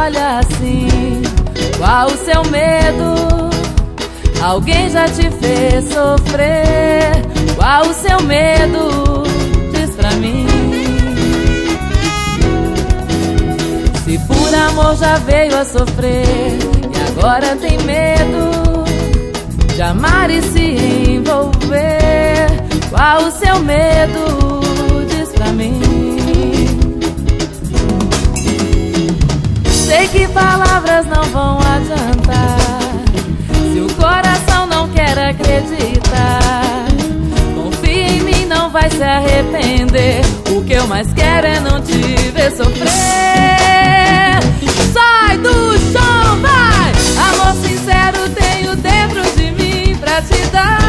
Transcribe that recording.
olha assim. Qual o seu medo? Alguém já te fez sofrer? Qual o seu medo? Diz pra mim. Se por amor já veio a sofrer e agora tem medo de amar e se envolver, qual o seu medo? Diz pra mim. Sei que palavras não vão adiantar se o coração não quer acreditar. Confia em mim, não vai se arrepender. O que eu mais quero é não te ver sofrer. Sai do chão, vai! Amor sincero tenho dentro de mim pra te dar.